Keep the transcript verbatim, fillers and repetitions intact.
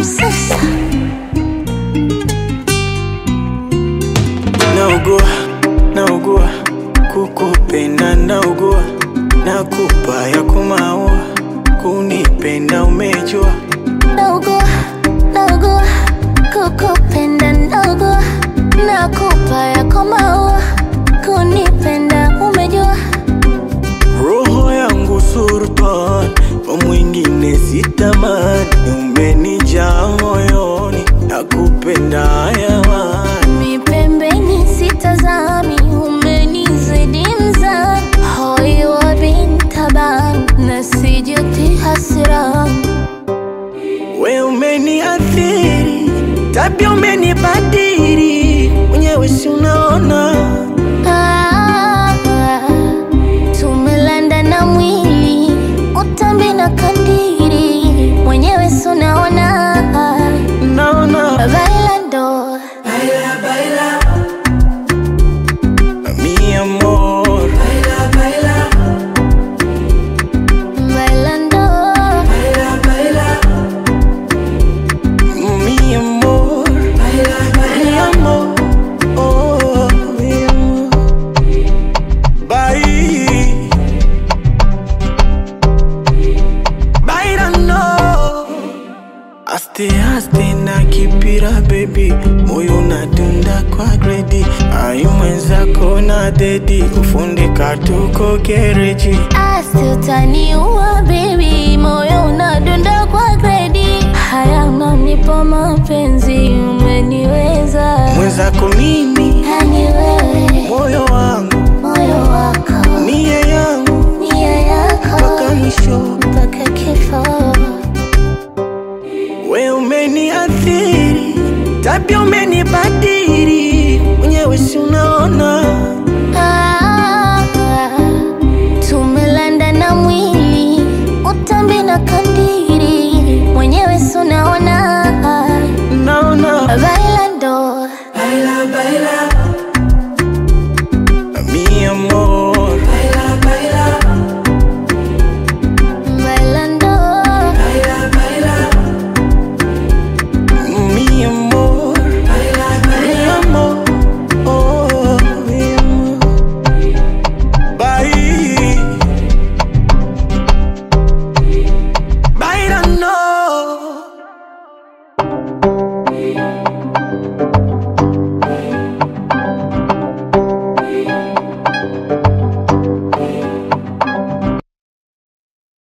sasa. Naugua, naugua, kukupenda naugua, nakupa ya kumaua, kunipenda umejua. Naugua, naugua, kukupenda naugua, nakupa ya kumaua, kunipenda umejua. Roho yangu sultan, kwa mwingine sitamani, umenijaa moyoni, nakupenda hayawani. Mi pembeni sitazami, umenizidi mzani, hoi wa bintaban, nasijuti hasirani. We umeniathiri, tabia umenibadili, mwenyewe si unaona. Ah, tumelanda na mwili, utambi na kandiri, mwenyewe si unaona. Naona Bailando, baila, baila, mi amor, baila, baila, bailando, baila, baila, mi amor, baila, baila, mi amor, oh, mi amor, bye, bailando. Aste aste na kipira baby, moyo unadunda kwa gredi, ayu mwenzako na dedi, kufundika tuko gereji. asi utaniua baby, moyo unadunda kwa gredi. Haya manipo mapenzi, umeniweza. Mwenzako mimi, Yani wewe, moyo wangu, moyo wako, nia yangu, nia yako, mpaka mwisho. mpaka kifo. We umeniathiri, tabia umenibadili, mwenyewe si unaona. Ah, tumelanda na mwili, utambi na kandiri.